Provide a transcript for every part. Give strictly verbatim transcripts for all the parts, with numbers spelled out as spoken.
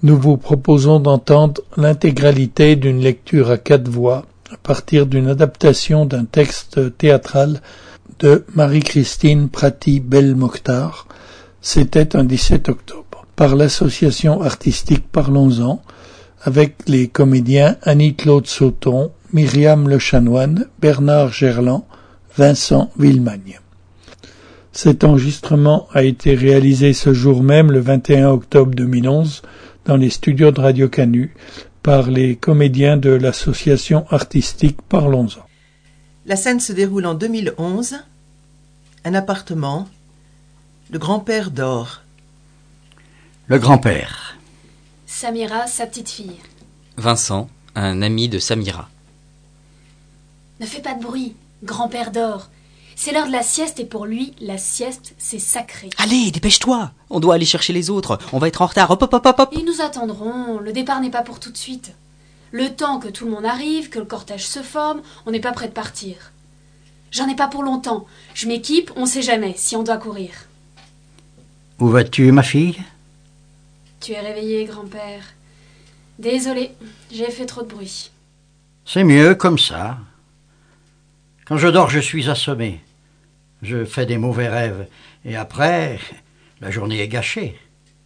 Nous vous proposons d'entendre l'intégralité d'une lecture à quatre voix à partir d'une adaptation d'un texte théâtral de Marie-Christine Prati-Belmokhtar. C'était un dix-sept octobre, par l'association artistique Parlons-en, avec les comédiens Annie-Claude Sauton, Myriam Lechanoine, Bernard Gerland, Vincent Villemagne. Cet enregistrement a été réalisé ce jour même, le vingt et un octobre deux mille onze, dans les studios de Radio Canu, par les comédiens de l'association artistique Parlons-en. La scène se déroule en deux mille onze. Un appartement. Le grand-père dort. Le grand-père. Samira, sa petite fille. Vincent, un ami de Samira. Ne fais pas de bruit, grand-père dort. C'est l'heure de la sieste et pour lui, la sieste, c'est sacré. Allez, dépêche-toi. On doit aller chercher les autres. On va être en retard. Hop, hop, hop, hop. Ils nous attendront. Le départ n'est pas pour tout de suite. Le temps que tout le monde arrive, que le cortège se forme, on n'est pas prêt de partir. J'en ai pas pour longtemps. Je m'équipe, on sait jamais si on doit courir. Où vas-tu, ma fille? Tu es réveillé, grand-père. Désolé, j'ai fait trop de bruit. C'est mieux comme ça. Quand je dors, je suis assommé. Je fais des mauvais rêves. Et après, la journée est gâchée.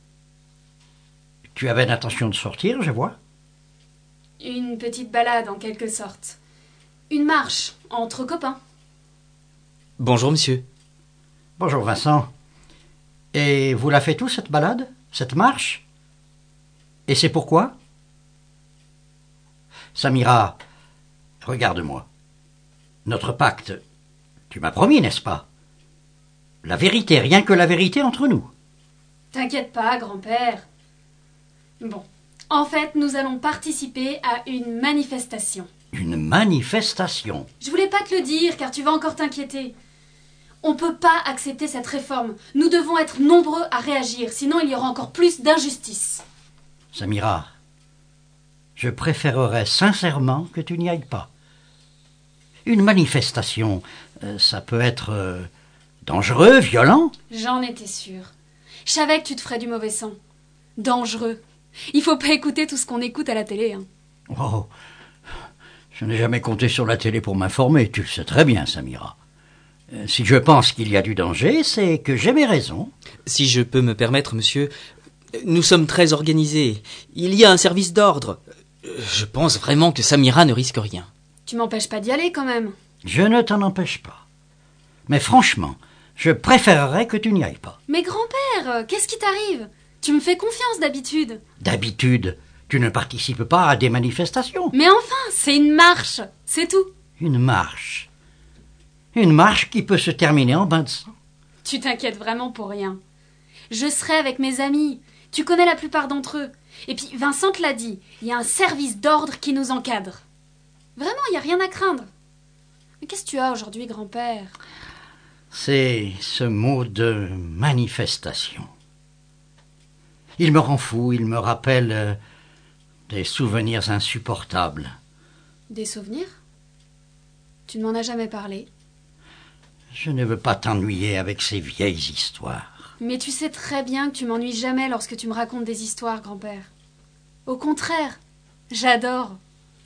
Tu avais l'intention de sortir, je vois. Une petite balade, en quelque sorte. Une marche, entre copains. Bonjour, monsieur. Bonjour, Vincent. Et vous la faites où, cette balade? Cette marche? Et c'est pourquoi? Samira, regarde-moi. Notre pacte, tu m'as promis, n'est-ce pas? La vérité, rien que la vérité entre nous. T'inquiète pas, grand-père. Bon, en fait, nous allons participer à une manifestation. Une manifestation? Je voulais pas te le dire, car tu vas encore t'inquiéter. On peut pas accepter cette réforme. Nous devons être nombreux à réagir, sinon il y aura encore plus d'injustice. Samira, je préférerais sincèrement que tu n'y ailles pas. Une manifestation, euh, ça peut être euh, dangereux, violent. J'en étais sûre. Je savais que tu te ferais du mauvais sang. Dangereux. Il faut pas écouter tout ce qu'on écoute à la télé. Hein. Oh, je n'ai jamais compté sur la télé pour m'informer, tu le sais très bien, Samira. Euh, si je pense qu'il y a du danger, c'est que j'ai mes raisons. Si je peux me permettre, monsieur, nous sommes très organisés. Il y a un service d'ordre. Je pense vraiment que Samira ne risque rien. Tu m'empêches pas d'y aller, quand même. Je ne t'en empêche pas. Mais franchement, je préférerais que tu n'y ailles pas. Mais grand-père, qu'est-ce qui t'arrive? Tu me fais confiance d'habitude. D'habitude, tu ne participes pas à des manifestations. Mais enfin, c'est une marche, c'est tout. Une marche. Une marche qui peut se terminer en bain de sang. Tu t'inquiètes vraiment pour rien. Je serai avec mes amis. Tu connais la plupart d'entre eux. Et puis, Vincent te l'a dit, il y a un service d'ordre qui nous encadre. Vraiment, il n'y a rien à craindre. Mais qu'est-ce que tu as aujourd'hui, grand-père? C'est ce mot de manifestation. Il me rend fou, il me rappelle euh, des souvenirs insupportables. Des souvenirs? Tu ne m'en as jamais parlé. Je ne veux pas t'ennuyer avec ces vieilles histoires. Mais tu sais très bien que tu m'ennuies jamais lorsque tu me racontes des histoires, grand-père. Au contraire, j'adore.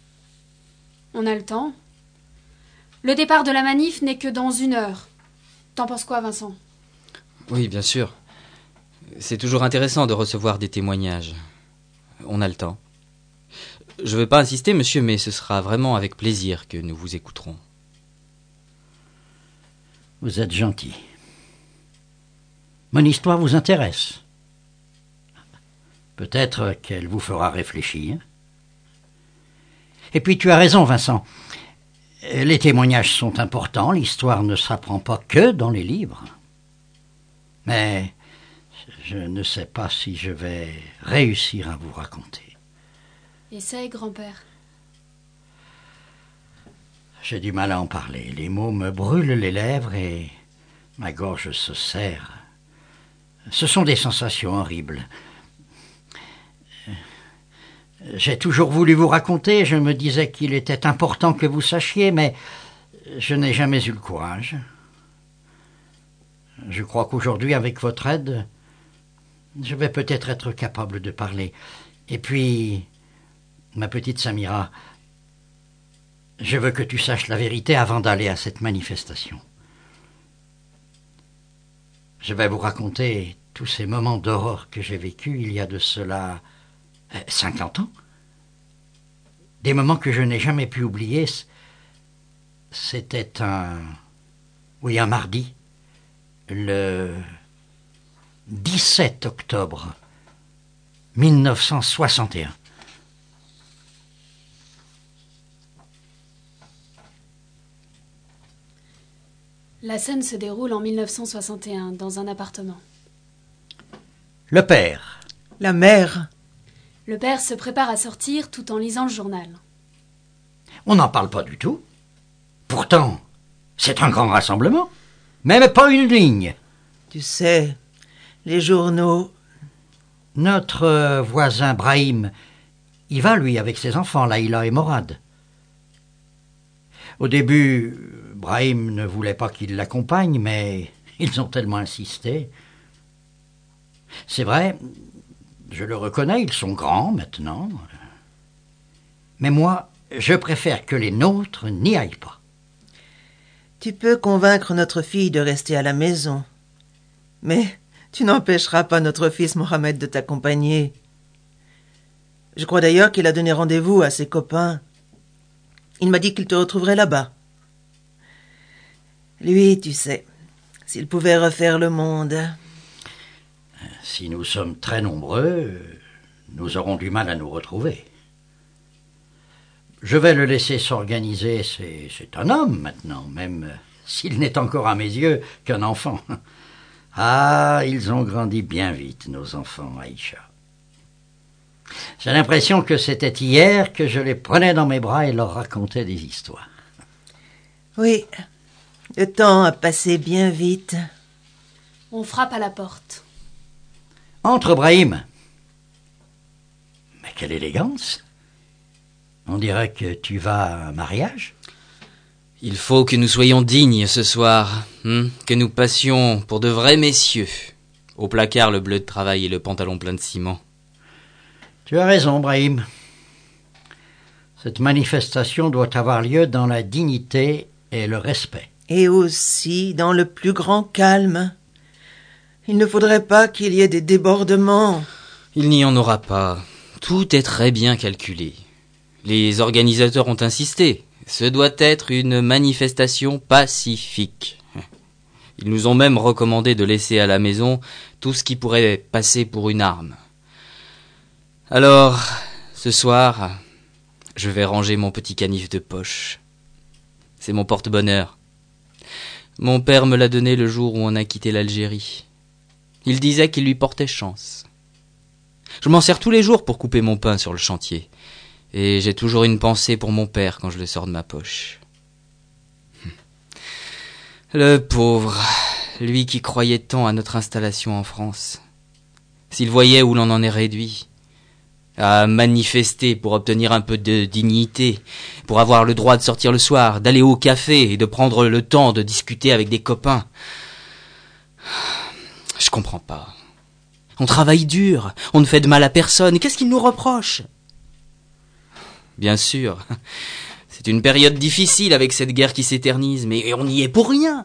On a le temps. Le départ de la manif n'est que dans une heure. T'en penses quoi, Vincent? Oui, bien sûr. C'est toujours intéressant de recevoir des témoignages. On a le temps. Je ne veux pas insister, monsieur, mais ce sera vraiment avec plaisir que nous vous écouterons. Vous êtes gentil. Mon histoire vous intéresse. Peut-être qu'elle vous fera réfléchir. Et puis tu as raison, Vincent. Les témoignages sont importants, l'histoire ne s'apprend pas que dans les livres. Mais je ne sais pas si je vais réussir à vous raconter. Essaye, grand-père. J'ai du mal à en parler. Les mots me brûlent les lèvres et ma gorge se serre. Ce sont des sensations horribles. J'ai toujours voulu vous raconter, je me disais qu'il était important que vous sachiez, mais je n'ai jamais eu le courage. Je crois qu'aujourd'hui, avec votre aide, je vais peut-être être capable de parler. Et puis, ma petite Samira, je veux que tu saches la vérité avant d'aller à cette manifestation. Je vais vous raconter tous ces moments d'horreur que j'ai vécus il y a de cela euh, cinquante ans. Des moments que je n'ai jamais pu oublier. C'était un... Oui, un mardi. Le dix-sept octobre mille neuf cent soixante et un. La scène se déroule en mille neuf cent soixante et un, dans un appartement. Le père. La mère. Le père se prépare à sortir tout en lisant le journal. On n'en parle pas du tout. Pourtant, c'est un grand rassemblement. Même pas une ligne. Tu sais, les journaux... Notre euh, voisin Brahim, il va, lui, avec ses enfants, Laïla et Morad. Au début, Brahim ne voulait pas qu'il l'accompagne, mais ils ont tellement insisté. C'est vrai, je le reconnais, ils sont grands maintenant. Mais moi, je préfère que les nôtres n'y aillent pas. Tu peux convaincre notre fille de rester à la maison. Mais tu n'empêcheras pas notre fils Mohamed de t'accompagner. Je crois d'ailleurs qu'il a donné rendez-vous à ses copains. Il m'a dit qu'il te retrouverait là-bas. Lui, tu sais, s'il pouvait refaire le monde... Si nous sommes très nombreux, nous aurons du mal à nous retrouver. Je vais le laisser s'organiser, c'est, c'est un homme maintenant, même s'il n'est encore à mes yeux qu'un enfant. Ah, ils ont grandi bien vite, nos enfants, Aïcha. J'ai l'impression que c'était hier que je les prenais dans mes bras et leur racontais des histoires. Oui, le temps a passé bien vite. On frappe à la porte. Entre, Brahim. Mais quelle élégance! On dirait que tu vas à un mariage. Il faut que nous soyons dignes ce soir, hein, que nous passions pour de vrais messieurs. Au placard, le bleu de travail et le pantalon plein de ciment. Tu as raison, Brahim. Cette manifestation doit avoir lieu dans la dignité et le respect. Et aussi dans le plus grand calme. Il ne faudrait pas qu'il y ait des débordements. Il n'y en aura pas. Tout est très bien calculé. Les organisateurs ont insisté. Ce doit être une manifestation pacifique. Ils nous ont même recommandé de laisser à la maison tout ce qui pourrait passer pour une arme. Alors, ce soir, je vais ranger mon petit canif de poche. C'est mon porte-bonheur. Mon père me l'a donné le jour où on a quitté l'Algérie. Il disait qu'il lui portait chance. Je m'en sers tous les jours pour couper mon pain sur le chantier. Et j'ai toujours une pensée pour mon père quand je le sors de ma poche. Le pauvre, lui qui croyait tant à notre installation en France. S'il voyait où l'on en est réduit, à manifester pour obtenir un peu de dignité, pour avoir le droit de sortir le soir, d'aller au café et de prendre le temps de discuter avec des copains. Je comprends pas. On travaille dur, on ne fait de mal à personne. Qu'est-ce qu'il nous reproche ? Bien sûr, c'est une période difficile avec cette guerre qui s'éternise, mais on n'y est pour rien.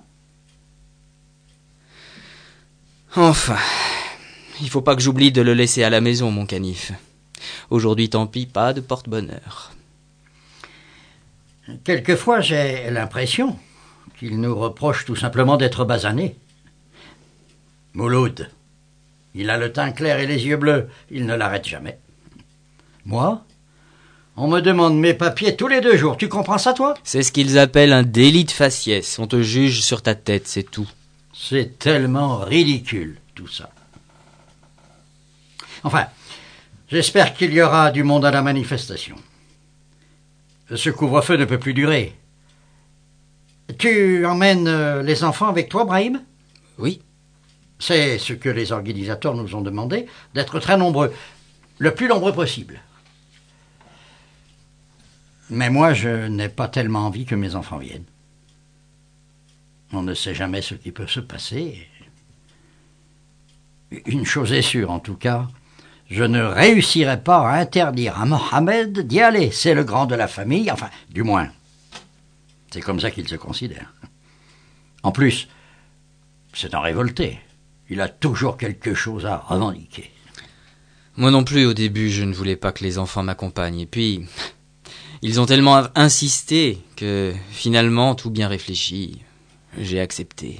Enfin, il faut pas que j'oublie de le laisser à la maison, mon canif. Aujourd'hui, tant pis, pas de porte-bonheur. Quelquefois, j'ai l'impression qu'il nous reproche tout simplement d'être basanés. Mouloud, il a le teint clair et les yeux bleus, il ne l'arrête jamais. Moi, on me demande mes papiers tous les deux jours, tu comprends ça, toi ? C'est ce qu'ils appellent un délit de faciès. On te juge sur ta tête, c'est tout. C'est tellement ridicule, tout ça. Enfin, j'espère qu'il y aura du monde à la manifestation. Ce couvre-feu ne peut plus durer. Tu emmènes les enfants avec toi, Brahim ? Oui. C'est ce que les organisateurs nous ont demandé, d'être très nombreux, le plus nombreux possible. Mais moi, je n'ai pas tellement envie que mes enfants viennent. On ne sait jamais ce qui peut se passer. Une chose est sûre, en tout cas, Je ne réussirai pas à interdire à Mohamed d'y aller. C'est le grand de la famille, enfin, du moins. C'est comme ça qu'il se considère. En plus, c'est un révolté. Il a toujours quelque chose à revendiquer. Moi non plus, au début, je ne voulais pas que les enfants m'accompagnent. Et puis, ils ont tellement insisté que, finalement, tout bien réfléchi, j'ai accepté.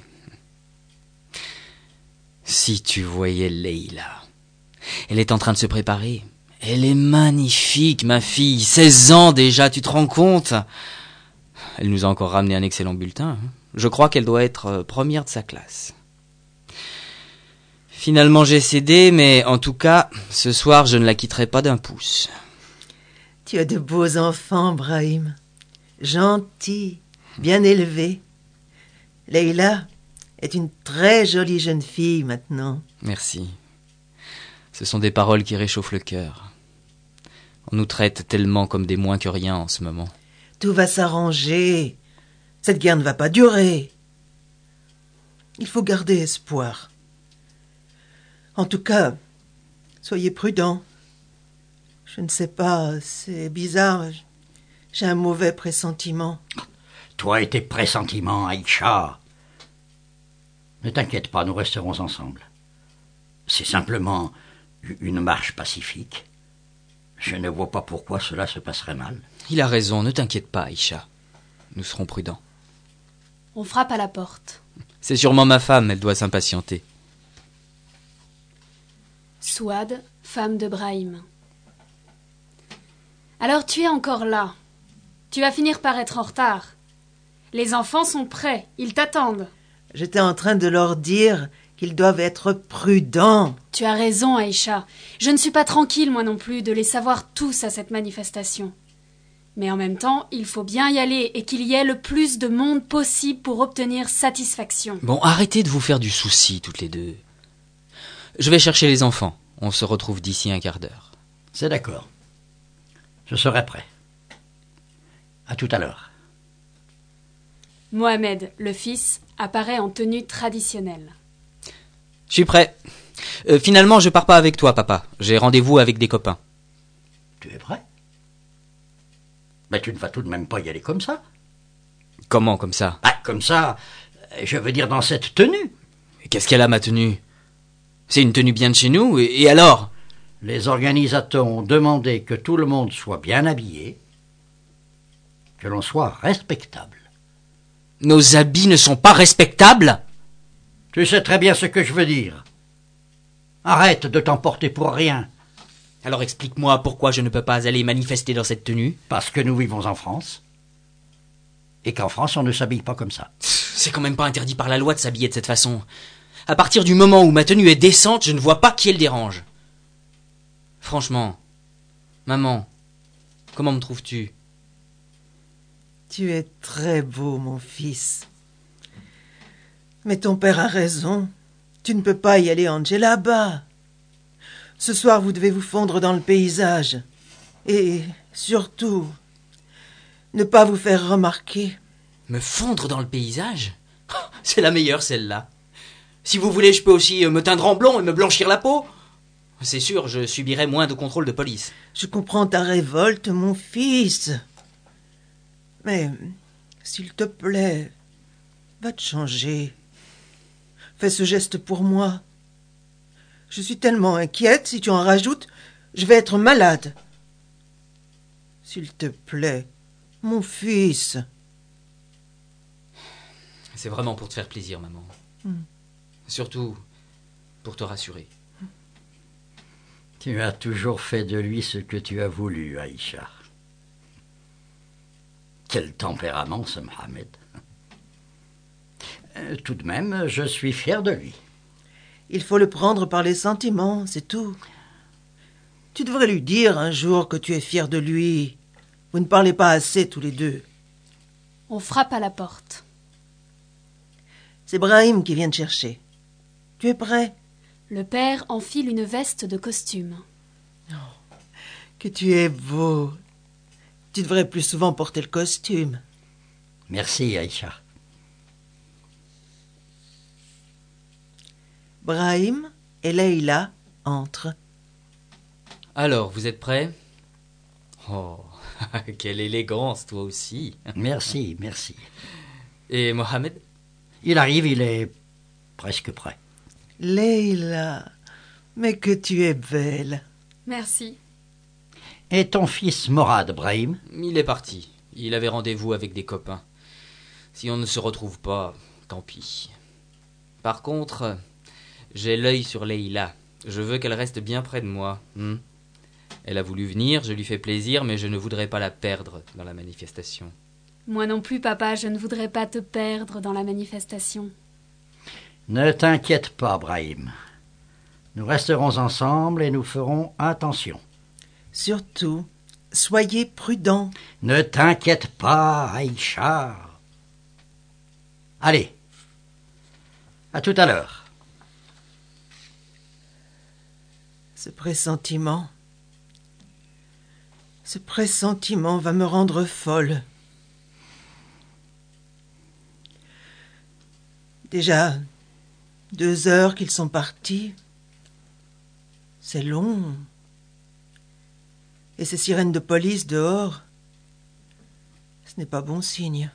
Si tu voyais Leïla, elle est en train de se préparer. Elle est magnifique, ma fille. seize ans déjà, tu te rends compte? Elle nous a encore ramené un excellent bulletin. Je crois qu'elle doit être première de sa classe. Finalement, j'ai cédé, mais en tout cas, ce soir, je ne la quitterai pas d'un pouce. Tu as de beaux enfants, Brahim. Gentils, bien élevés. Leïla est une très jolie jeune fille maintenant. Merci. Ce sont des paroles qui réchauffent le cœur. On nous traite tellement comme des moins que rien en ce moment. Tout va s'arranger. Cette guerre ne va pas durer. Il faut garder espoir. En tout cas, soyez prudents. Je ne sais pas, c'est bizarre. J'ai un mauvais pressentiment. Toi et tes pressentiments, Aïcha. Ne t'inquiète pas, nous resterons ensemble. C'est simplement une marche pacifique. Je ne vois pas pourquoi cela se passerait mal. Il a raison, ne t'inquiète pas, Aïcha. Nous serons prudents. On frappe à la porte. C'est sûrement ma femme, elle doit s'impatienter. Souad, femme de Brahim. Alors tu es encore là. Tu vas finir par être en retard. Les enfants sont prêts, ils t'attendent. J'étais en train de leur dire qu'ils doivent être prudents. Tu as raison, Aïcha. Je ne suis pas tranquille, moi non plus, de les savoir tous à cette manifestation. Mais en même temps, il faut bien y aller et qu'il y ait le plus de monde possible pour obtenir satisfaction. Bon, arrêtez de vous faire du souci, toutes les deux. Je vais chercher les enfants. On se retrouve d'ici un quart d'heure. C'est d'accord. Je serai prêt. À tout à l'heure. Mohamed, le fils, apparaît en tenue traditionnelle. Je suis prêt. Euh, finalement, je pars pas avec toi, papa. J'ai rendez-vous avec des copains. Tu es prêt? Mais tu ne vas tout de même pas y aller comme ça. Comment, comme ça? Ah, comme ça, je veux dire dans cette tenue. Qu'est-ce qu'elle a, ma tenue? C'est une tenue bien de chez nous, et, et alors? Les organisateurs ont demandé que tout le monde soit bien habillé, que l'on soit respectable. Nos habits ne sont pas respectables? Tu sais très bien ce que je veux dire. Arrête de t'emporter pour rien. Alors explique-moi pourquoi je ne peux pas aller manifester dans cette tenue. Parce que nous vivons en France. Et qu'en France, on ne s'habille pas comme ça. C'est quand même pas interdit par la loi de s'habiller de cette façon. À partir du moment où ma tenue est décente, je ne vois pas qui elle dérange. Franchement, maman, comment me trouves-tu? Tu es très beau, mon fils. Mais ton père a raison. Tu ne peux pas y aller en djellaba. Ce soir, vous devez vous fondre dans le paysage. Et surtout, ne pas vous faire remarquer. Me fondre dans le paysage? C'est la meilleure, celle-là. Si vous voulez, je peux aussi me teindre en blond et me blanchir la peau. C'est sûr, je subirai moins de contrôle de police. Je comprends ta révolte, mon fils. Mais, s'il te plaît, va te changer. Fais ce geste pour moi. Je suis tellement inquiète, si tu en rajoutes, je vais être malade. S'il te plaît, mon fils. C'est vraiment pour te faire plaisir, maman. Mm. Surtout pour te rassurer. Tu as toujours fait de lui ce que tu as voulu, Aïcha. Quel tempérament, ce Mohamed. Euh, tout de même, je suis fier de lui. Il faut le prendre par les sentiments, c'est tout. Tu devrais lui dire un jour que tu es fier de lui. Vous ne parlez pas assez tous les deux. On frappe à la porte. C'est Brahim qui vient te chercher. Tu es prêt? Le père enfile une veste de costume. Oh, que tu es beau. Tu devrais plus souvent porter le costume. Merci, Aïcha. Brahim et Leïla entrent. Alors, vous êtes prêts? Oh, quelle élégance, toi aussi. Merci, merci. Et Mohamed? Il arrive, il est presque prêt. Leila, mais que tu es belle. Merci. Et ton fils Morad, Brahim? Il est parti. Il avait rendez-vous avec des copains. Si on ne se retrouve pas, tant pis. Par contre, j'ai l'œil sur Leila. Je veux qu'elle reste bien près de moi. Hmm? Elle a voulu venir, je lui fais plaisir, mais je ne voudrais pas la perdre dans la manifestation. Moi non plus, papa, je ne voudrais pas te perdre dans la manifestation. Ne t'inquiète pas, Brahim. Nous resterons ensemble et nous ferons attention. Surtout, soyez prudents. Ne t'inquiète pas, Aïcha. Allez, à tout à l'heure. Ce pressentiment... Ce pressentiment va me rendre folle. Déjà deux heures qu'ils sont partis. C'est long. Et ces sirènes de police dehors, ce n'est pas bon signe.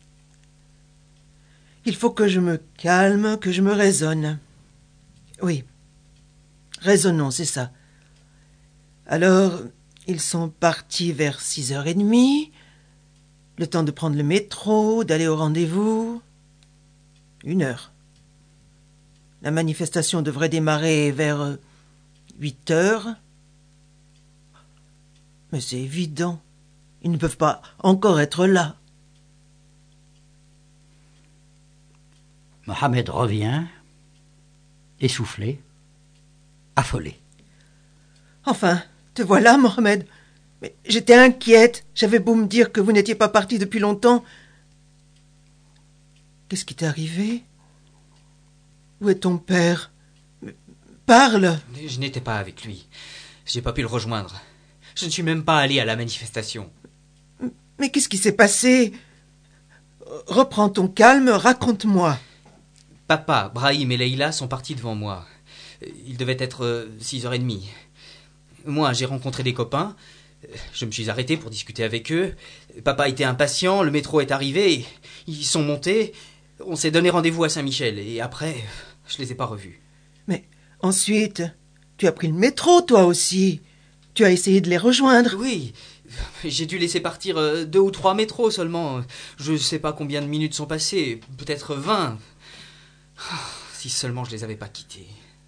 Il faut que je me calme, que je me raisonne. Oui, raisonnons, c'est ça. Alors, ils sont partis vers six heures trente, le temps de prendre le métro, d'aller au rendez-vous. Une heure. La manifestation devrait démarrer vers huit heures. Mais c'est évident. Ils ne peuvent pas encore être là. Mohamed revient, essoufflé, affolé. Enfin, te voilà, Mohamed. Mais j'étais inquiète. J'avais beau me dire que vous n'étiez pas parti depuis longtemps. Qu'est-ce qui t'est arrivé? Où est ton père? Parle. Je n'étais pas avec lui. J'ai pas pu le rejoindre. Je ne suis même pas allé à la manifestation. Mais qu'est-ce qui s'est passé? Reprends ton calme, raconte-moi. Papa, Brahim et Leila sont partis devant moi. Il devait être six heures trente. Moi, j'ai rencontré des copains. Je me suis arrêté pour discuter avec eux. Papa était impatient, le métro est arrivé. Ils sont montés. On s'est donné rendez-vous à Saint-Michel. Et après, je les ai pas revus. Mais ensuite, tu as pris le métro, toi aussi. Tu as essayé de les rejoindre. Oui, j'ai dû laisser partir deux ou trois métros seulement. Je ne sais pas combien de minutes sont passées. Peut-être vingt. Si seulement je les avais pas quittés.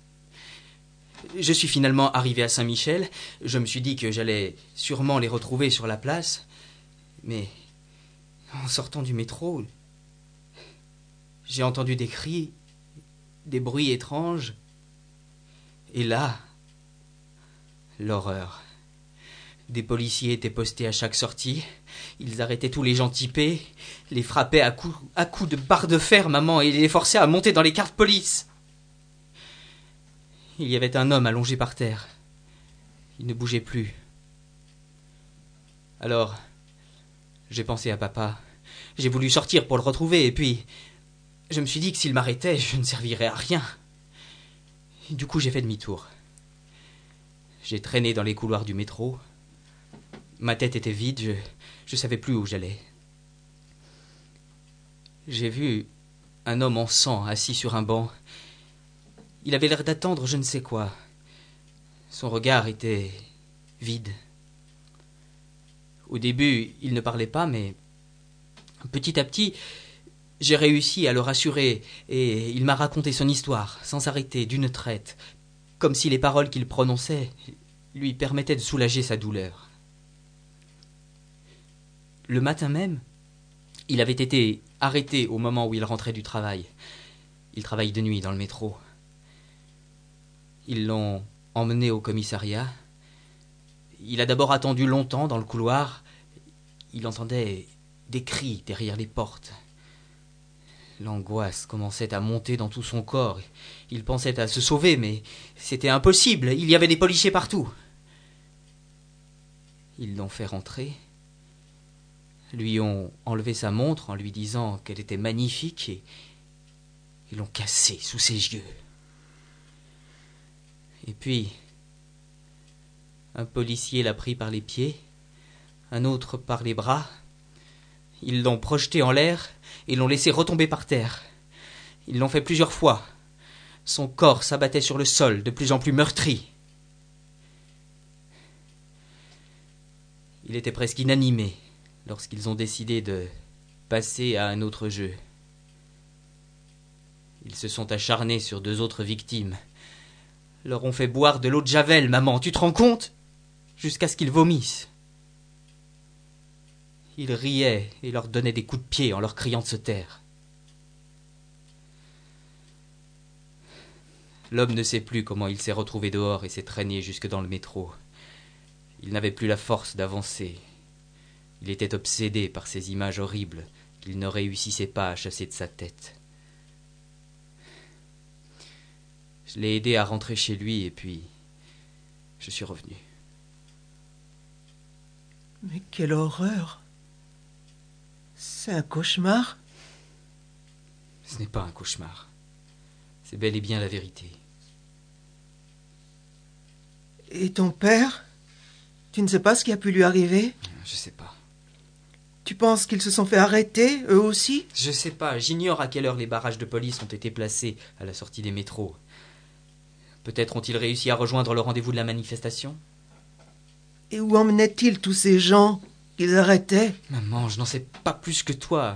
Je suis finalement arrivé à Saint-Michel. Je me suis dit que j'allais sûrement les retrouver sur la place. Mais en sortant du métro, j'ai entendu des cris, des bruits étranges. Et là, l'horreur. Des policiers étaient postés à chaque sortie. Ils arrêtaient tous les gens typés, les frappaient à coups, à coups de barre de fer, maman, et les forçaient à monter dans les cars de police. Il y avait un homme allongé par terre. Il ne bougeait plus. Alors, j'ai pensé à papa. J'ai voulu sortir pour le retrouver, et puis je me suis dit que s'il m'arrêtait, je ne servirais à rien. Et du coup, j'ai fait demi-tour. J'ai traîné dans les couloirs du métro. Ma tête était vide, je je savais plus où j'allais. J'ai vu un homme en sang assis sur un banc. Il avait l'air d'attendre je ne sais quoi. Son regard était vide. Au début, il ne parlait pas, mais petit à petit, j'ai réussi à le rassurer et il m'a raconté son histoire, sans s'arrêter, d'une traite, comme si les paroles qu'il prononçait lui permettaient de soulager sa douleur. Le matin même, il avait été arrêté au moment où il rentrait du travail. Il travaille de nuit dans le métro. Ils l'ont emmené au commissariat. Il a d'abord attendu longtemps dans le couloir. Il entendait des cris derrière les portes. L'angoisse commençait à monter dans tout son corps. Il pensait à se sauver, mais c'était impossible. Il y avait des policiers partout. Ils l'ont fait rentrer. Lui ont enlevé sa montre en lui disant qu'elle était magnifique et ils l'ont cassée sous ses yeux. Et puis, Un policier l'a pris par les pieds, un autre par les bras. Ils l'ont projeté en l'air et l'ont laissé retomber par terre. Ils l'ont fait plusieurs fois. Son corps s'abattait sur le sol, de plus en plus meurtri. Il était presque inanimé lorsqu'ils ont décidé de passer à un autre jeu. Ils se sont acharnés sur deux autres victimes. Leur ont fait boire de l'eau de javel, maman, tu te rends compte? Jusqu'à ce qu'ils vomissent. Ils riaient et leur donnaient des coups de pied en leur criant de se taire. L'homme ne sait plus comment il s'est retrouvé dehors et s'est traîné jusque dans le métro. Il n'avait plus la force d'avancer. Il était obsédé par ces images horribles qu'il ne réussissait pas à chasser de sa tête. Je l'ai aidé à rentrer chez lui et puis je suis revenu. Mais quelle horreur! C'est un cauchemar? Ce n'est pas un cauchemar. C'est bel et bien la vérité. Et ton père? Tu ne sais pas ce qui a pu lui arriver? Je sais pas. Tu penses qu'ils se sont fait arrêter, eux aussi? Je sais pas. J'ignore à quelle heure les barrages de police ont été placés à la sortie des métros. Peut-être ont-ils réussi à rejoindre le rendez-vous de la manifestation? Et où emmenaient-ils tous ces gens qu'ils arrêtaient? Maman, je n'en sais pas plus que toi.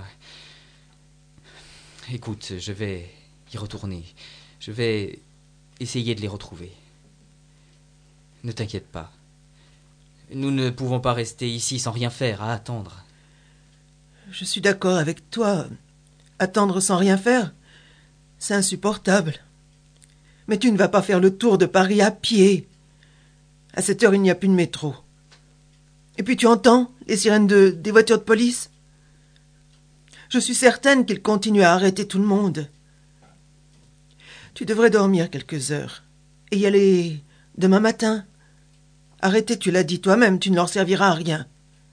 Écoute, je vais y retourner. Je vais essayer de les retrouver. Ne t'inquiète pas. Nous ne pouvons pas rester ici sans rien faire, à attendre. Je suis d'accord avec toi. Attendre sans rien faire, c'est insupportable. Mais tu ne vas pas faire le tour de Paris à pied. À cette heure, il n'y a plus de métro. Et puis tu entends les sirènes de, des voitures de police? Je suis certaine qu'ils continuent à arrêter tout le monde. Tu devrais dormir quelques heures et y aller demain matin. Arrêter, tu l'as dit toi-même, tu ne leur serviras à rien.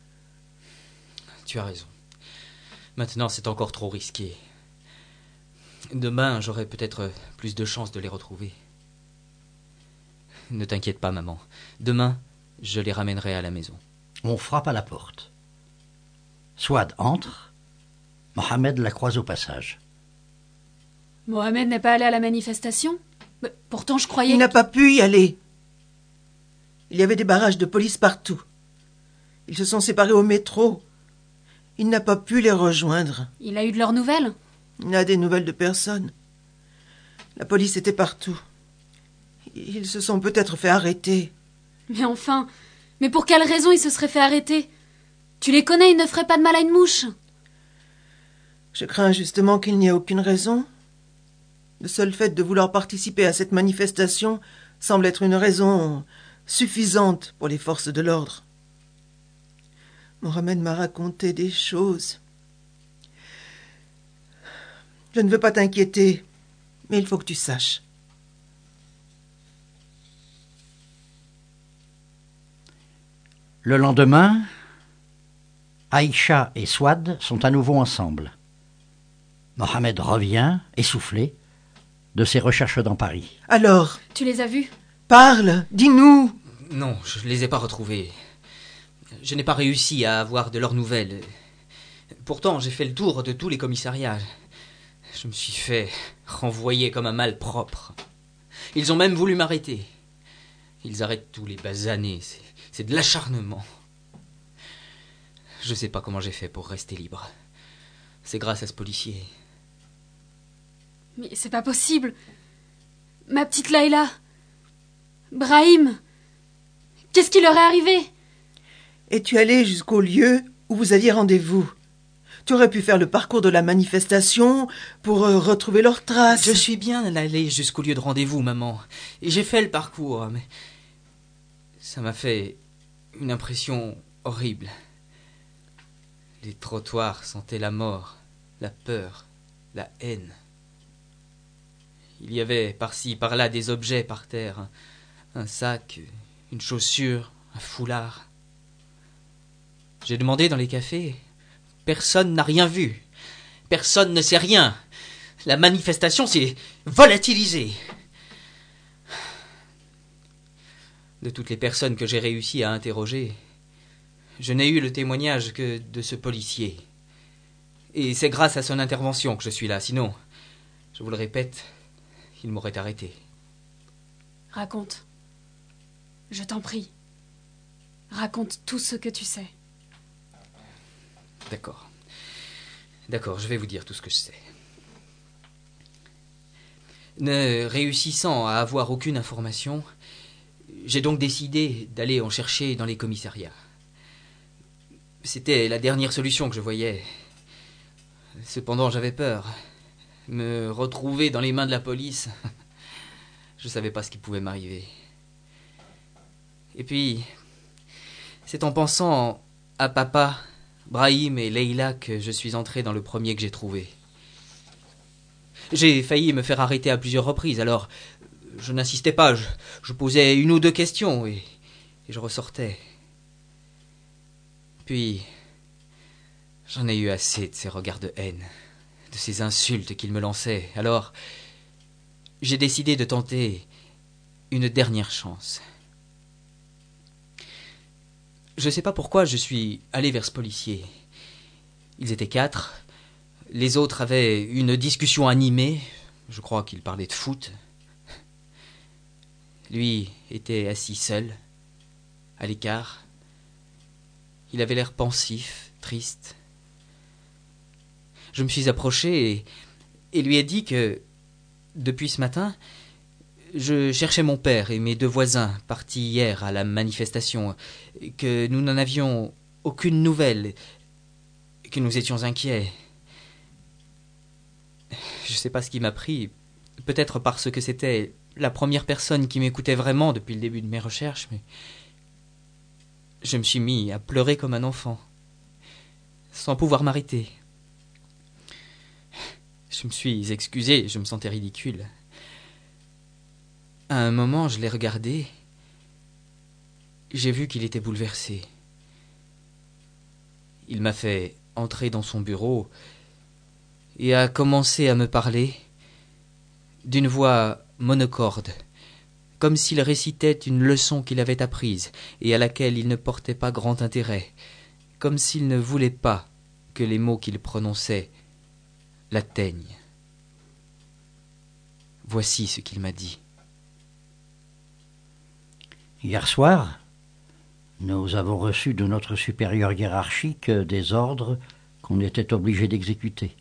Tu as raison. Maintenant, c'est encore trop risqué. Demain, j'aurai peut-être plus de chances de les retrouver. Ne t'inquiète pas, maman. Demain, je les ramènerai à la maison. On frappe à la porte. Souad entre. Mohamed la croise au passage. Mohamed n'est pas allé à la manifestation? Mais pourtant, je croyais... Il n'a pas pu y aller. Il y avait des barrages de police partout. Ils se sont séparés au métro. Il n'a pas pu les rejoindre. Il a eu de leurs nouvelles? Il n'a des nouvelles de personne. La police était partout. Ils se sont peut-être fait arrêter. Mais enfin, mais pour quelle raison ils se seraient fait arrêter? Tu les connais, ils ne feraient pas de mal à une mouche. Je crains justement qu'il n'y ait aucune raison. Le seul fait de vouloir participer à cette manifestation semble être une raison suffisante pour les forces de l'ordre. Mohamed m'a raconté des choses. Je ne veux pas t'inquiéter, mais il faut que tu saches. Le lendemain, Aïcha et Souad sont à nouveau ensemble. Mohamed revient, essoufflé, de ses recherches dans Paris. Alors, Tu les as vus? parle, dis-nous. Non, je ne les ai pas retrouvés. Je n'ai pas réussi à avoir de leurs nouvelles. Pourtant, j'ai fait le tour de tous les commissariats. Je me suis fait renvoyer comme un malpropre. Ils ont même voulu m'arrêter. Ils arrêtent tous les basanés. C'est, c'est de l'acharnement. Je ne sais pas comment j'ai fait pour rester libre. C'est grâce à ce policier. Mais c'est pas possible. Ma petite Laïla. Brahim. Qu'est-ce qui leur est arrivé? Es-tu allé jusqu'au lieu où vous aviez rendez-vous? Tu aurais pu faire le parcours de la manifestation pour euh, retrouver leurs traces. Je suis bien allé jusqu'au lieu de rendez-vous, maman. Et j'ai fait le parcours, mais ça m'a fait une impression horrible. Les trottoirs sentaient la mort, la peur, la haine. Il y avait par-ci, par-là des objets par terre. Un, un sac, une chaussure, un foulard. J'ai demandé dans les cafés. Personne n'a rien vu. Personne ne sait rien. La manifestation s'est volatilisée. De toutes les personnes que j'ai réussi à interroger, je n'ai eu le témoignage que de ce policier. Et c'est grâce à son intervention que je suis là. Sinon, je vous le répète, il m'aurait arrêté. Raconte. Je t'en prie. Raconte tout ce que tu sais. D'accord. D'accord, je vais vous dire tout ce que je sais. Ne réussissant à avoir aucune information, j'ai donc décidé d'aller en chercher dans les commissariats. C'était la dernière solution que je voyais. Cependant, j'avais peur. Me retrouver dans les mains de la police, je ne savais pas ce qui pouvait m'arriver. Et puis, c'est en pensant à papa, Brahim et Leïla que je suis entré dans le premier que j'ai trouvé. J'ai failli me faire arrêter à plusieurs reprises, alors je n'insistais pas, je, je posais une ou deux questions et, et je ressortais. Puis, j'en ai eu assez de ces regards de haine, de ces insultes qu'il me lançait. Alors, j'ai décidé de tenter une dernière chance. Je ne sais pas pourquoi je suis allé vers ce policier. Ils étaient quatre. Les autres avaient une discussion animée. Je crois qu'ils parlaient de foot. Lui était assis seul, à l'écart. Il avait l'air pensif, triste. Je me suis approché et, et lui ai dit que, depuis ce matin, je cherchais mon père et mes deux voisins partis hier à la manifestation, que nous n'en avions aucune nouvelle, que nous étions inquiets. Je ne sais pas ce qui m'a pris, peut-être parce que c'était la première personne qui m'écoutait vraiment depuis le début de mes recherches, mais je me suis mis à pleurer comme un enfant, sans pouvoir m'arrêter. Je me suis excusé, je me sentais ridicule. À un moment, je l'ai regardé. J'ai vu qu'il était bouleversé. Il m'a fait entrer dans son bureau et a commencé à me parler d'une voix monocorde, comme s'il récitait une leçon qu'il avait apprise et à laquelle il ne portait pas grand intérêt, comme s'il ne voulait pas que les mots qu'il prononçait l'atteignent. Voici ce qu'il m'a dit. Hier soir, nous avons reçu de notre supérieur hiérarchique des ordres qu'on était obligé d'exécuter.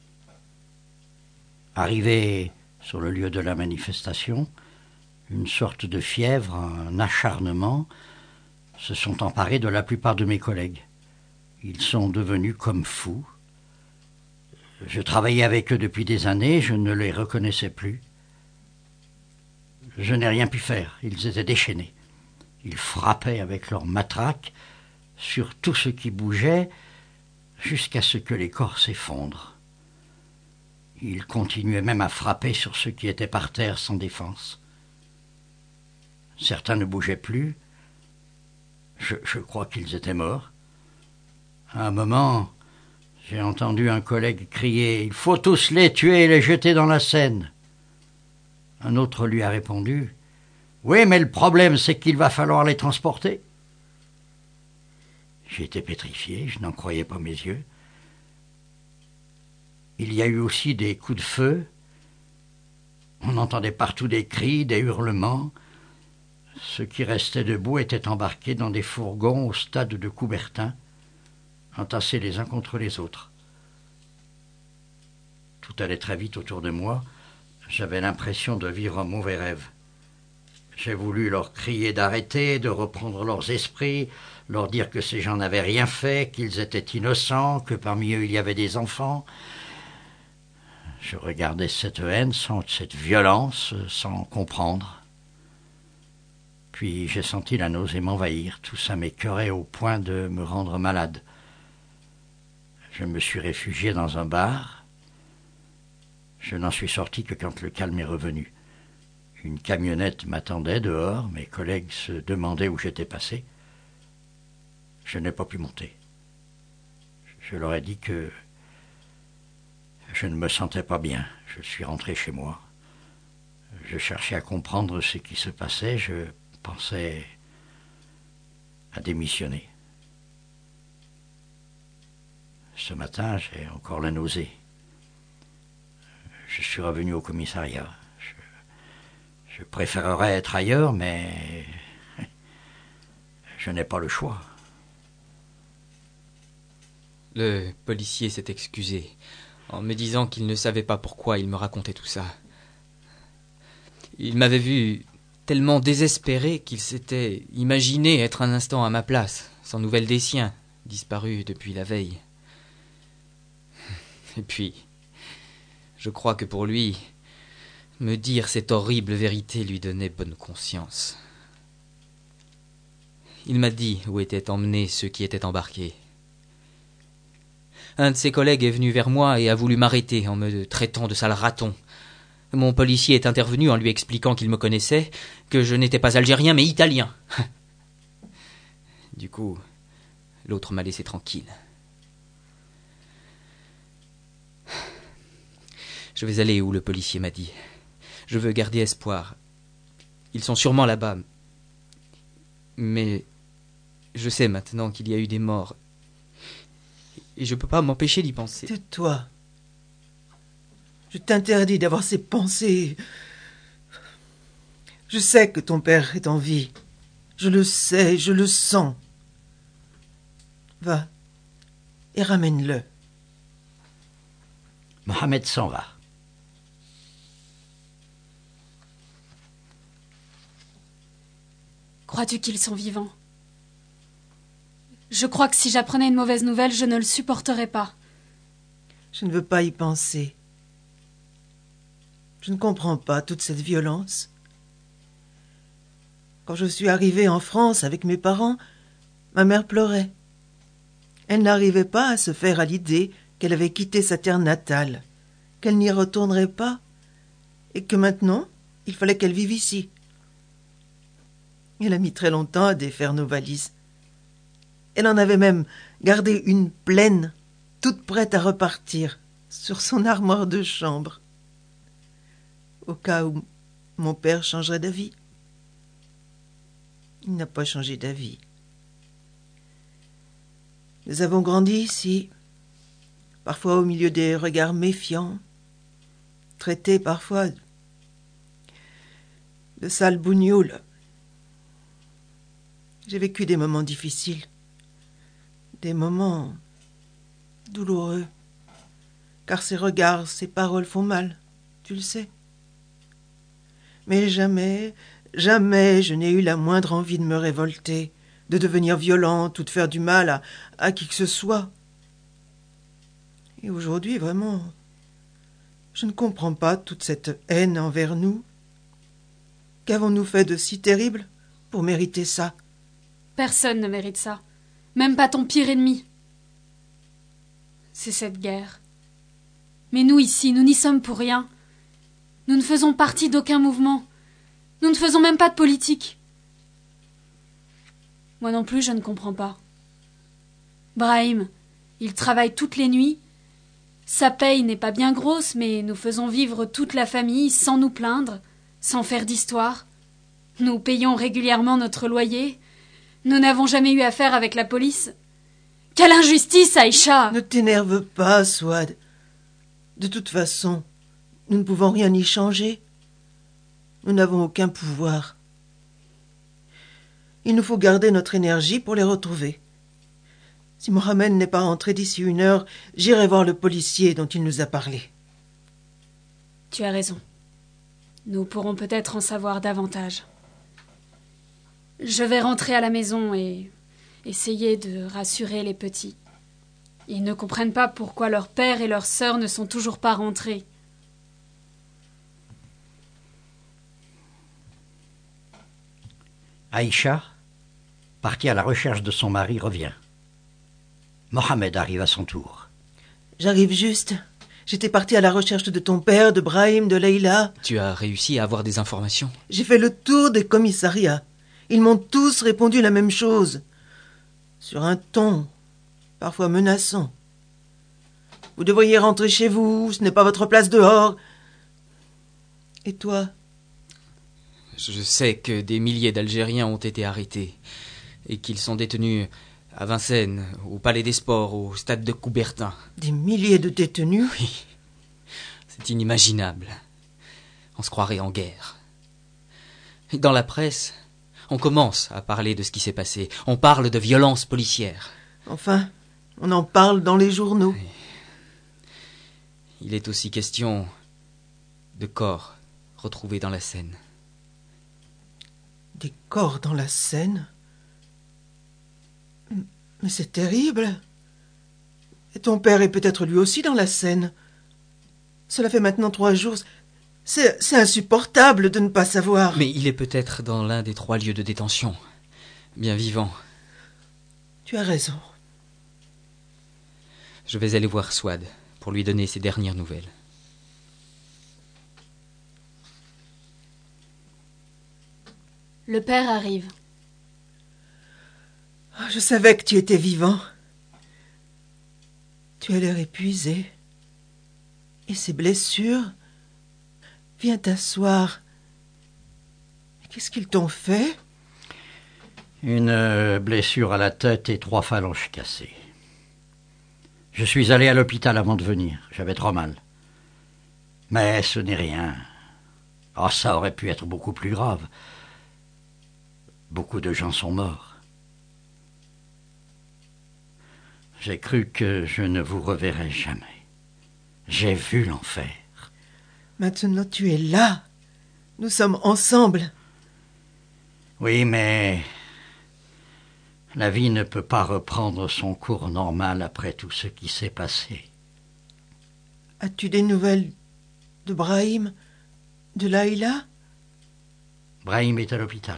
Arrivé sur le lieu de la manifestation, une sorte de fièvre, un acharnement, se sont emparés de la plupart de mes collègues. Ils sont devenus comme fous. Je travaillais avec eux depuis des années, je ne les reconnaissais plus. Je n'ai rien pu faire, ils étaient déchaînés. Ils frappaient avec leurs matraques sur tout ce qui bougeait jusqu'à ce que les corps s'effondrent. Ils continuaient même à frapper sur ceux qui étaient par terre sans défense. Certains ne bougeaient plus. Je, je crois qu'ils étaient morts. À un moment, j'ai entendu un collègue crier « Il faut tous les tuer et les jeter dans la Seine ». Un autre lui a répondu « Oui, mais le problème, c'est qu'il va falloir les transporter. » J'étais pétrifié, je n'en croyais pas mes yeux. Il y a eu aussi des coups de feu. On entendait partout des cris, des hurlements. Ceux qui restaient debout étaient embarqués dans des fourgons au stade de Coubertin, entassés les uns contre les autres. Tout allait très vite autour de moi. J'avais l'impression de vivre un mauvais rêve. J'ai voulu leur crier d'arrêter, de reprendre leurs esprits, leur dire que ces gens n'avaient rien fait, qu'ils étaient innocents, que parmi eux il y avait des enfants. Je regardais cette haine, sans cette violence, sans comprendre. Puis j'ai senti la nausée m'envahir. Tout ça m'écœurait au point de me rendre malade. Je me suis réfugié dans un bar. Je n'en suis sorti que quand le calme est revenu. Une camionnette m'attendait dehors. Mes collègues se demandaient où j'étais passé. Je n'ai pas pu monter. Je leur ai dit que je ne me sentais pas bien. Je suis rentré chez moi. Je cherchais à comprendre ce qui se passait. Je pensais a démissionné. Ce matin, j'ai encore la nausée. Je suis revenu au commissariat. Je, je préférerais être ailleurs, mais je n'ai pas le choix. Le policier s'est excusé en me disant qu'il ne savait pas pourquoi il me racontait tout ça. Il m'avait vu tellement désespéré qu'il s'était imaginé être un instant à ma place, sans nouvelles des siens, disparus depuis la veille. Et puis, je crois que pour lui, me dire cette horrible vérité lui donnait bonne conscience. Il m'a dit où étaient emmenés ceux qui étaient embarqués. Un de ses collègues est venu vers moi et a voulu m'arrêter en me traitant de sale raton. Mon policier est intervenu en lui expliquant qu'il me connaissait, que je n'étais pas algérien mais italien. Du coup, l'autre m'a laissé tranquille. Je vais aller où le policier m'a dit. Je veux garder espoir. Ils sont sûrement là-bas. Mais je sais maintenant qu'il y a eu des morts. Et je ne peux pas m'empêcher d'y penser. Tais-toi. Je t'interdis d'avoir ces pensées. Je sais que ton père est en vie. Je le sais, je le sens. Va et ramène-le. Mohamed s'en va. Crois-tu qu'ils sont vivants? Je crois que si j'apprenais une mauvaise nouvelle, je ne le supporterais pas. Je ne veux pas y penser. Je ne comprends pas toute cette violence. Quand je suis arrivée en France avec mes parents, ma mère pleurait. Elle n'arrivait pas à se faire à l'idée qu'elle avait quitté sa terre natale, qu'elle n'y retournerait pas, et que maintenant, il fallait qu'elle vive ici. Elle a mis très longtemps à défaire nos valises. Elle en avait même gardé une pleine, toute prête à repartir, sur son armoire de chambre, au cas où mon père changerait d'avis. Il n'a pas changé d'avis. Nous avons grandi ici, parfois au milieu des regards méfiants, traités parfois de sales bougnoules. J'ai vécu des moments difficiles, des moments douloureux, car ces regards, ces paroles font mal, tu le sais. Mais jamais, jamais je n'ai eu la moindre envie de me révolter, de devenir violente ou de faire du mal à, à qui que ce soit. Et aujourd'hui, vraiment, je ne comprends pas toute cette haine envers nous. Qu'avons-nous fait de si terrible pour mériter ça? Personne ne mérite ça. Même pas ton pire ennemi. C'est cette guerre. Mais nous ici, nous n'y sommes pour rien. Nous ne faisons partie d'aucun mouvement. Nous ne faisons même pas de politique. Moi non plus, je ne comprends pas. Brahim, il travaille toutes les nuits. Sa paye n'est pas bien grosse, mais nous faisons vivre toute la famille sans nous plaindre, sans faire d'histoire. Nous payons régulièrement notre loyer. Nous n'avons jamais eu affaire avec la police. Quelle injustice, Aïcha! Ne t'énerve pas, Souad. De toute façon, nous ne pouvons rien y changer. Nous n'avons aucun pouvoir. Il nous faut garder notre énergie pour les retrouver. Si Mohamed n'est pas rentré d'ici une heure, j'irai voir le policier dont il nous a parlé. Tu as raison. Nous pourrons peut-être en savoir davantage. Je vais rentrer à la maison et essayer de rassurer les petits. Ils ne comprennent pas pourquoi leur père et leur sœur ne sont toujours pas rentrés. Aïcha, partie à la recherche de son mari, revient. Mohamed arrive à son tour. J'arrive juste. J'étais partie à la recherche de ton père, de Brahim, de Leïla. Tu as réussi à avoir des informations? J'ai fait le tour des commissariats. Ils m'ont tous répondu la même chose, sur un ton parfois menaçant. Vous devriez rentrer chez vous, ce n'est pas votre place dehors. Et toi? Je sais que des milliers d'Algériens ont été arrêtés. et qu'ils sont détenus à Vincennes, au Palais des Sports, au stade de Coubertin. Des milliers de détenus? Oui, c'est inimaginable. On se croirait en guerre. Et dans la presse, on commence à parler de ce qui s'est passé. On parle de violences policières. Enfin, on en parle dans les journaux. Oui. Il est aussi question de corps retrouvés dans la Seine. Des corps dans la Seine? Mais c'est terrible. Et ton père est peut-être lui aussi dans la Seine. Cela fait maintenant trois jours. C'est, c'est insupportable de ne pas savoir. Mais il est peut-être dans l'un des trois lieux de détention. Bien vivant. Tu as raison. Je vais aller voir Swad pour lui donner ses dernières nouvelles. Le père arrive. Je savais que tu étais vivant. Tu as l'air épuisé. Et ces blessures? Viens t'asseoir. Qu'est-ce qu'ils t'ont fait? Une euh, blessure à la tête et trois phalanges cassées. Je suis allé à l'hôpital avant de venir. J'avais trop mal. Mais ce n'est rien. Oh, ça aurait pu être beaucoup plus grave. Beaucoup de gens sont morts. J'ai cru que je ne vous reverrais jamais. J'ai vu l'enfer. Maintenant tu es là. Nous sommes ensemble. Oui, mais la vie ne peut pas reprendre son cours normal après tout ce qui s'est passé. As-tu des nouvelles de Brahim? De Laïla? Brahim est à l'hôpital.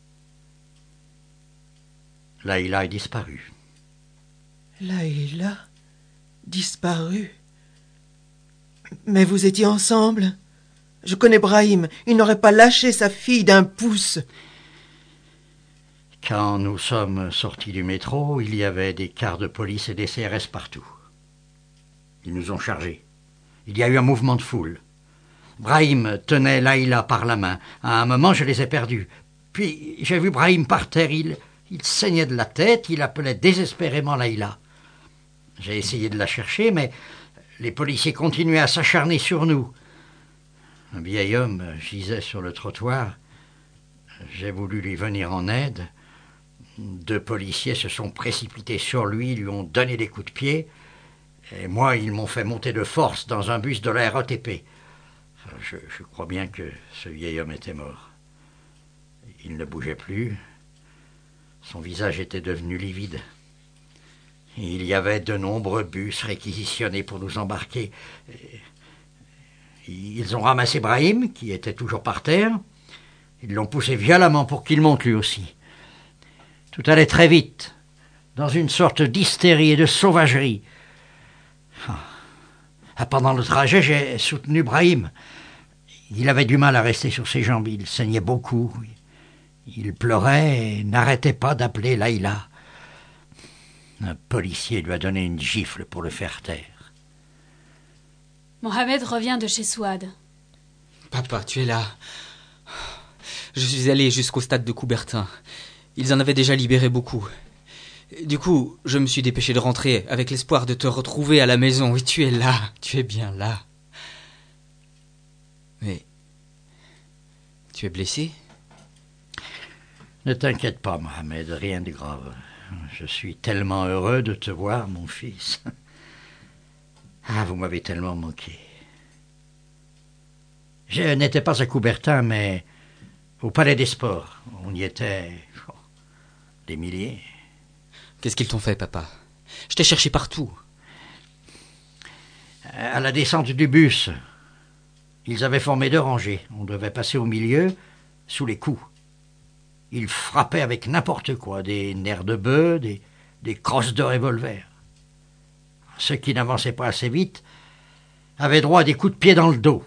Laïla est disparue. Laïla? Disparue? Mais vous étiez ensemble? Je connais Brahim. Il n'aurait pas lâché sa fille d'un pouce. Quand nous sommes sortis du métro, il y avait des cars de police et des C R S partout. Ils nous ont chargés. Il y a eu un mouvement de foule. Brahim tenait Laïla par la main. À un moment, je les ai perdus. Puis, j'ai vu Brahim par terre. Il, il saignait de la tête. Il appelait désespérément Laïla. J'ai essayé de la chercher, mais les policiers continuaient à s'acharner sur nous. Un vieil homme gisait sur le trottoir. J'ai voulu lui venir en aide. Deux policiers se sont précipités sur lui, lui ont donné des coups de pied. Et moi, ils m'ont fait monter de force dans un bus de la R A T P. Je, je crois bien que ce vieil homme était mort. Il ne bougeait plus. Son visage était devenu livide. Il y avait de nombreux bus réquisitionnés pour nous embarquer. Ils ont ramassé Brahim, qui était toujours par terre. Ils l'ont poussé violemment pour qu'il monte lui aussi. Tout allait très vite, dans une sorte d'hystérie et de sauvagerie. Pendant le trajet, j'ai soutenu Brahim. Il avait du mal à rester sur ses jambes, il saignait beaucoup. Il pleurait et n'arrêtait pas d'appeler Laïla. Un policier lui a donné une gifle pour le faire taire. Mohamed revient de chez Swad. Papa, tu es là. Je suis allé jusqu'au stade de Coubertin. Ils en avaient déjà libéré beaucoup. Du coup, je me suis dépêché de rentrer avec l'espoir de te retrouver à la maison. Oui, tu es là, tu es bien là. Mais tu es blessé? Ne t'inquiète pas, Mohamed, rien de grave. Je suis tellement heureux de te voir, mon fils. Ah, vous m'avez tellement manqué. Je n'étais pas à Coubertin, mais au Palais des Sports. On y était oh, des milliers. Qu'est-ce qu'ils t'ont fait, papa? Je t'ai cherché partout. À la descente du bus, ils avaient formé deux rangées. On devait passer au milieu, sous les coups. Ils frappaient avec n'importe quoi, des nerfs de bœuf, des, des crosses de revolver. Ceux qui n'avançaient pas assez vite avaient droit à des coups de pied dans le dos.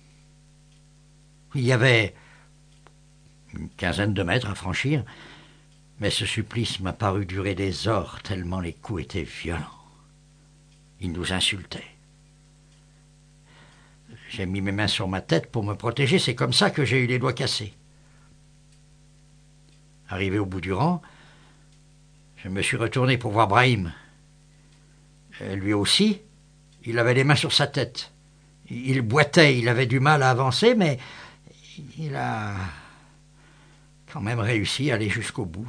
Il y avait une quinzaine de mètres à franchir, mais ce supplice m'a paru durer des heures, tellement les coups étaient violents. Ils nous insultaient. J'ai mis mes mains sur ma tête pour me protéger, c'est comme ça que j'ai eu les doigts cassés. Arrivé au bout du rang, Je me suis retourné pour voir Brahim. Et lui aussi, il avait les mains sur sa tête. Il boitait, il avait du mal à avancer, mais il a quand même réussi à aller jusqu'au bout.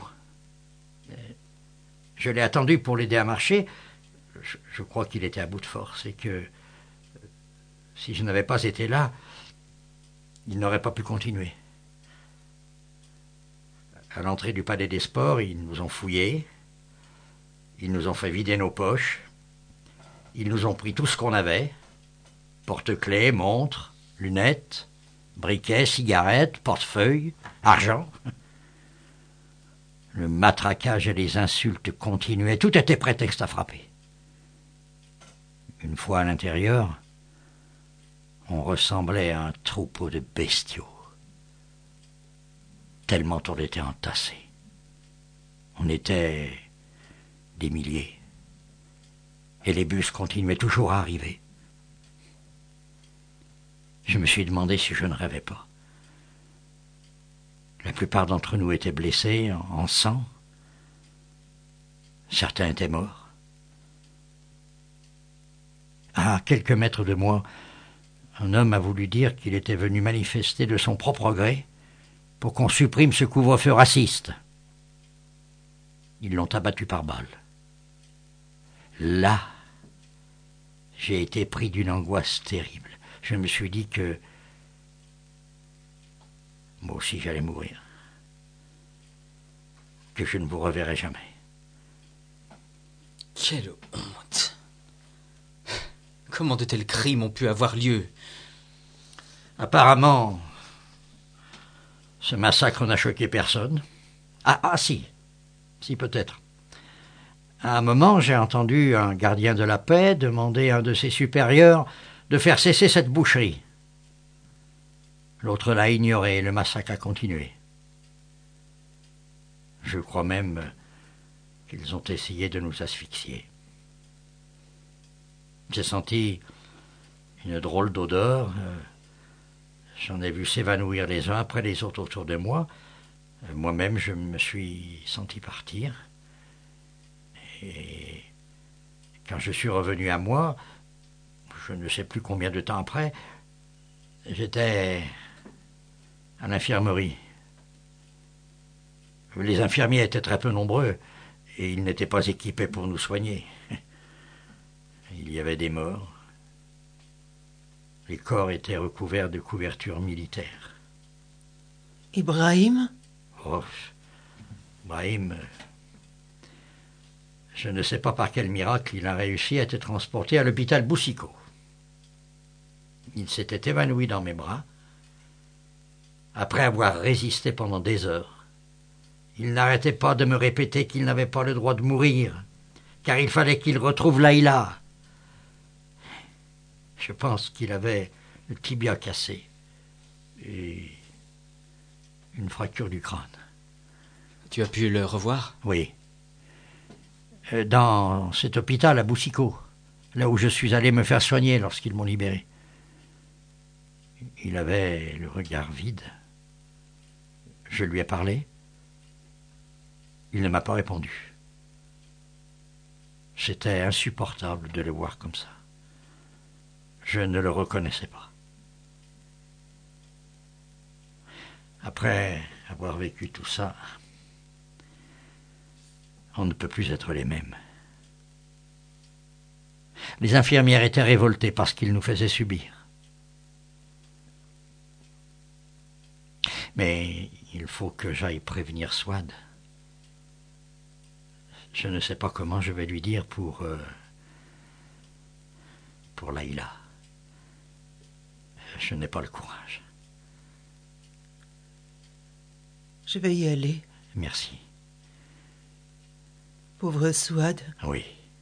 Je l'ai attendu pour l'aider à marcher. Je, je crois qu'il était à bout de force et que si je n'avais pas été là, il n'aurait pas pu continuer. À l'entrée du palais des sports, ils nous ont fouillés, ils nous ont fait vider nos poches, ils nous ont pris tout ce qu'on avait, porte-clés, montres, lunettes, briquets, cigarettes, portefeuille, argent. Le matraquage et les insultes continuaient, tout était prétexte à frapper. Une fois à l'intérieur, on ressemblait à un troupeau de bestiaux. Tellement on était entassés. On était des milliers. Et les bus continuaient toujours à arriver. Je me suis demandé si je ne rêvais pas. La plupart d'entre nous étaient blessés, en, en sang. Certains étaient morts. À quelques mètres de moi, un homme a voulu dire qu'il était venu manifester de son propre gré pour qu'on supprime ce couvre-feu raciste. Ils l'ont abattu par balle. Là, j'ai été pris d'une angoisse terrible. Je me suis dit que moi aussi j'allais mourir, que je ne vous reverrai jamais. Quelle honte! Comment de tels crimes ont pu avoir lieu? Apparemment, ce massacre n'a choqué personne. Ah, ah, si, si peut-être. À un moment, j'ai entendu un gardien de la paix demander à un de ses supérieurs de faire cesser cette boucherie. L'autre l'a ignoré et le massacre a continué. Je crois même qu'ils ont essayé de nous asphyxier. J'ai senti une drôle d'odeur. J'en ai vu s'évanouir les uns après les autres autour de moi. Moi-même, je me suis senti partir. Et quand je suis revenu à moi, je ne sais plus combien de temps après, j'étais à l'infirmerie. Les infirmiers étaient très peu nombreux et ils n'étaient pas équipés pour nous soigner. Il y avait des morts. Les corps étaient recouverts de couvertures militaires. Ibrahim? Oh, Ibrahim, je ne sais pas par quel miracle il a réussi à être transporté à l'hôpital Boucicaut. Il s'était évanoui dans mes bras. Après avoir résisté pendant des heures, il n'arrêtait pas de me répéter qu'il n'avait pas le droit de mourir, car il fallait qu'il retrouve Laïla. Je pense qu'il avait le tibia cassé et une fracture du crâne. Tu as pu le revoir? Oui. Dans cet hôpital à Boucicaut, là où je suis allé me faire soigner lorsqu'ils m'ont libéré. Il avait le regard vide. Je lui ai parlé. Il ne m'a pas répondu. C'était insupportable de le voir comme ça. Je ne le reconnaissais pas. Après avoir vécu tout ça, on ne peut plus être les mêmes. Les infirmières étaient révoltées parce qu'ils nous faisaient subir. Mais il faut que j'aille prévenir Swad. Je ne sais pas comment je vais lui dire pour... Euh, pour Laïla. Je n'ai pas le courage. Je vais y aller. Merci. Pauvre Souad. Oui.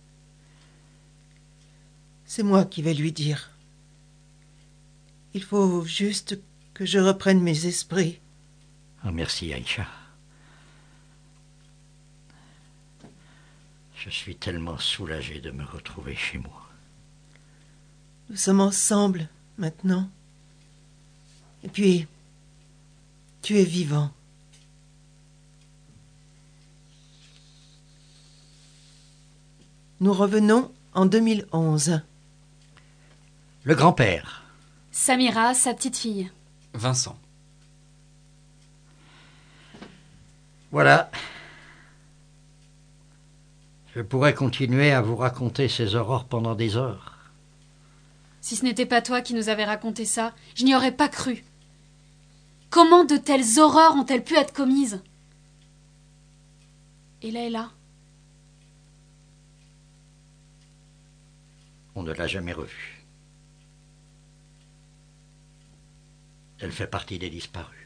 C'est moi qui vais lui dire. Il faut juste que je reprenne mes esprits. Oh, merci, Aïcha. Je suis tellement soulagé de me retrouver chez moi. Nous sommes ensemble, maintenant. Et puis, tu es vivant. Nous revenons en deux mille onze. Le grand-père. Samira, sa petite fille. Vincent. Voilà. Je pourrais continuer à vous raconter ces aurores pendant des heures. Si ce n'était pas toi qui nous avais raconté ça, je n'y aurais pas cru. Comment de telles horreurs ont-elles pu être commises? Et Layla? On ne l'a jamais revue. Elle fait partie des disparus.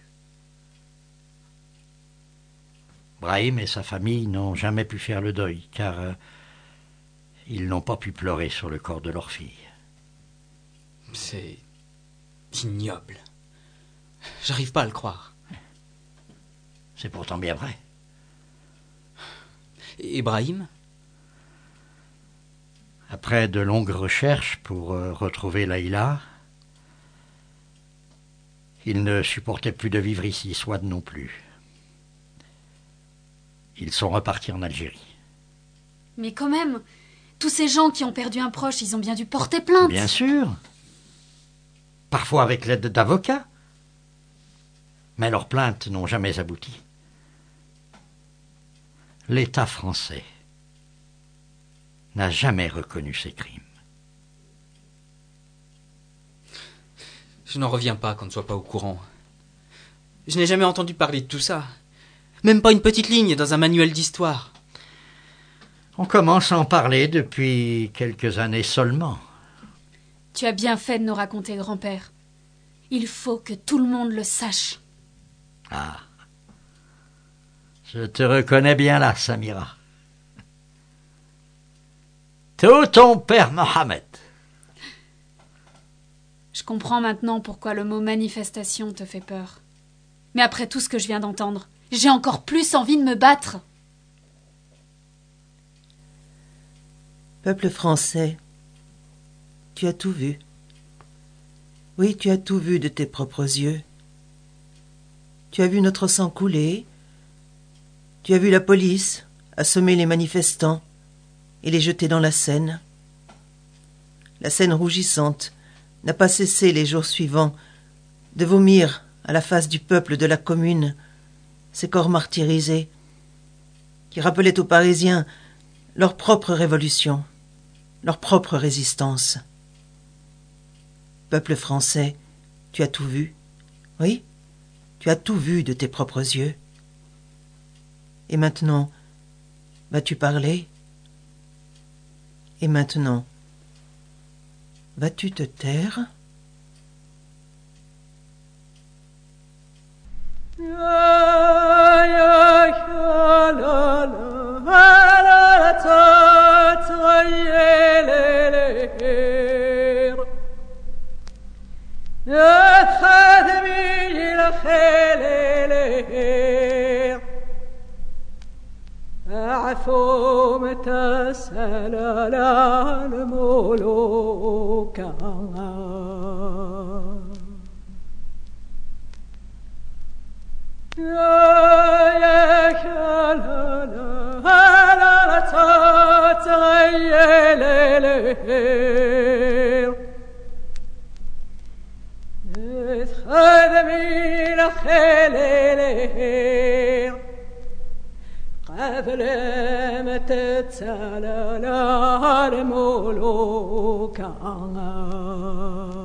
Brahim et sa famille n'ont jamais pu faire le deuil, car euh, ils n'ont pas pu pleurer sur le corps de leur fille. C'est ignoble. J'arrive pas à le croire. C'est pourtant bien vrai. Et Brahim? Après de longues recherches pour euh, retrouver Layla, il ne supportait plus de vivre ici, Souad non plus. Ils sont repartis en Algérie. Mais quand même, tous ces gens qui ont perdu un proche, ils ont bien dû porter plainte. Bien sûr. Parfois avec l'aide d'avocats. Mais leurs plaintes n'ont jamais abouti. L'État français n'a jamais reconnu ces crimes. Je n'en reviens pas qu'on ne soit pas au courant. Je n'ai jamais entendu parler de tout ça. Même pas une petite ligne dans un manuel d'histoire. On commence à en parler depuis quelques années seulement. Tu as bien fait de nous raconter, grand-père. Il faut que tout le monde le sache. Ah. Je te reconnais bien là, Samira. Tout ton père Mohamed. Je comprends maintenant pourquoi le mot manifestation te fait peur. Mais après tout ce que je viens d'entendre, j'ai encore plus envie de me battre. Peuple français, tu as tout vu. Oui, tu as tout vu de tes propres yeux. Tu as vu notre sang couler. Tu as vu la police assommer les manifestants et les jeter dans la Seine. La Seine rougissante n'a pas cessé les jours suivants de vomir à la face du peuple de la commune ces corps martyrisés qui rappelaient aux Parisiens leur propre révolution, leur propre résistance. Peuple français, tu as tout vu, oui, tu as tout vu de tes propres yeux. Et maintenant, vas-tu parler? Et maintenant, vas-tu te taire? عفو متى سلال الملوك يا يا لا لا لا تتغيل ليل خذني لخيل قبل ما تتسلل الملوك